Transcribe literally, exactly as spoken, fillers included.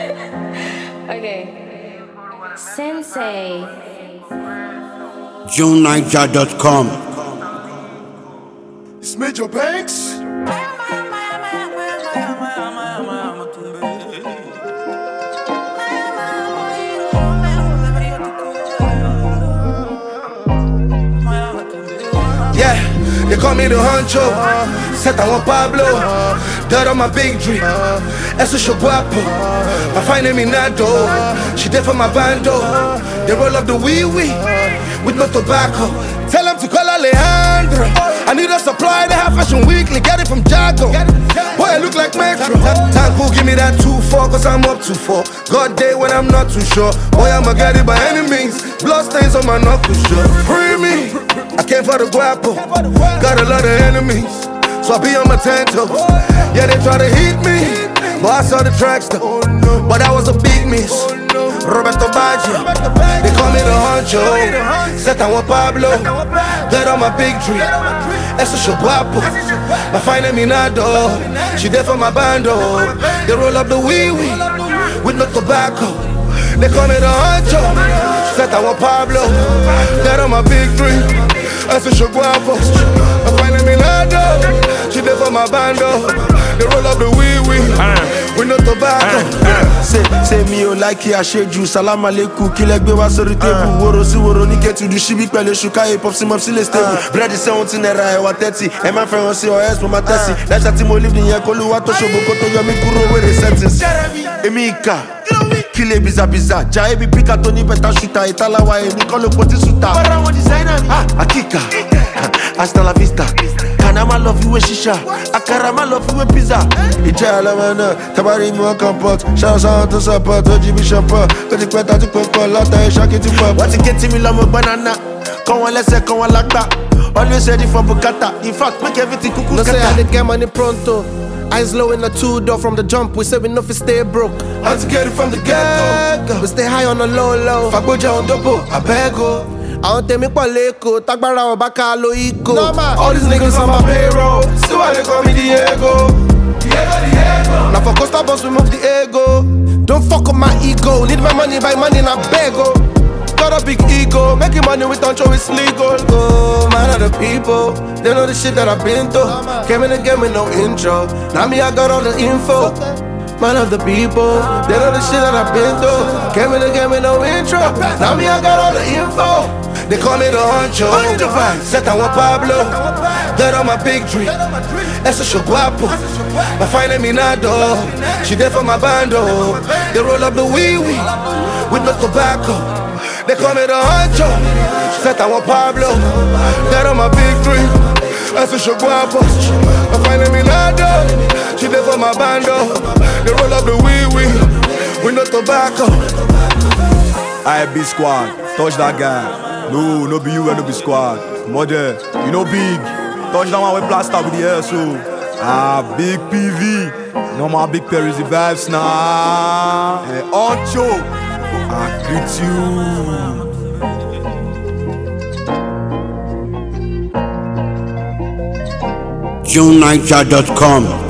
Okay. Sensei. June Niger dot com. It's Major Banks. Yeah, they call me the Honcho. Set I want Pablo. Dirt on my big dream. Eso so guapo. I find him in Nado. She there for my bando. They roll up the wee wee with no tobacco. Tell them to call Alejandro. I need a supply. They have Fashion Weekly. Get it from Jago. Boy, I look like Metro. Tanko, give me that two four, cause I'm up to four. God day when I'm not too sure. Boy, I'ma get it by any means. Blood stains on my knuckles, sure. Free me. I came for the guapo. Got a lot of enemies, so I be on my ten toes. Yeah, they try to hit me, but I saw the tracks though. But that was a big miss. Roberto Baggio, they call me the Honcho. Set I want Pablo. Dead on my big tree. Eso so guapo. I find them in Nado. She there for my bando. They roll up the wee wee with no tobacco. They call me the Honcho. Set I want Pablo. Dead on my big tree. Eso so guapo. I find them in Nado. She there for my bando. They roll up the wee wee with no tobacco. Say, say me o like I shade you. Salam aleikum, kile gbe wa sori table. Woro si woro ni get to do shibi pele shuka e pop si mom si le stable. Bread is seventeen naira e wa thirty. E ma fẹ́ wọn si o s mama thirty. That shit mo live ni yen ko lu wa to shobo ko to yo mi kúrò we the settings. Emi ka kile biza biza. Ja e bi pika to ni better shooter. Italawa e ni ko lo poti suta. Para wọn designer mi. Ah, akika. Hasta la vista. Kanama love you with shisha. Akarama love you with pizza. Ija alamana. Tabari mi wan comport. Shout out to support. Oji bi champa. Koti kweta ti pọpọ. Lata e shaki ti pọpọ. Wọ́n ti ké tí mi lọ́mọ banana. Kọ́ wọn lẹ́sẹ̀ kọ́ wọn lágbá. Always ready for Bukata. In fact, make everything kuku No scatter. say I did get money pronto. Eyes low in the two door from the jump. We say we know fi stay broke. How to get it from the ghetto. We stay high on the low low. Fagboja on double, I beg oh. Àwọn tèmi pọ̀ lẹ́kọ̀ọ́, tágbára wọn bá ká lo ikọ̀. All these niggas on my payroll. See why they call me Diego. Diego, Diego. Now for Costa Boss we move the ego. Don't fuck up my ego. Need my money by money, not beg oh. Got a big ego. Making money with Ancho is legal. Oh, man of the people. They know the shit that I've been through. Came in the game with no intro. Now me, I got all the info. Man of the people. They know the shit that I've been through. Came in the game with no intro. Now me, I got all the info. They call me the Honcho. Set I want Pablo. Dead on my big tree. Eso so guapo. I find them in Nado. She there for my bando. They roll up the wee wee with no tobacco. They call me the Honcho. Set I want Pablo. Dead on my big tree. Eso so guapo. I find them in Nado. She there for my bando. They roll up the wee wee with no tobacco. I B squad, touch that guy. No, no be you and no be squad. Mother, you know big. Touch that one with plaster with the air, so. Ah, big P V. No more big Perry's the vibes now. Hey, Honcho, I greet you. June Niger dot com.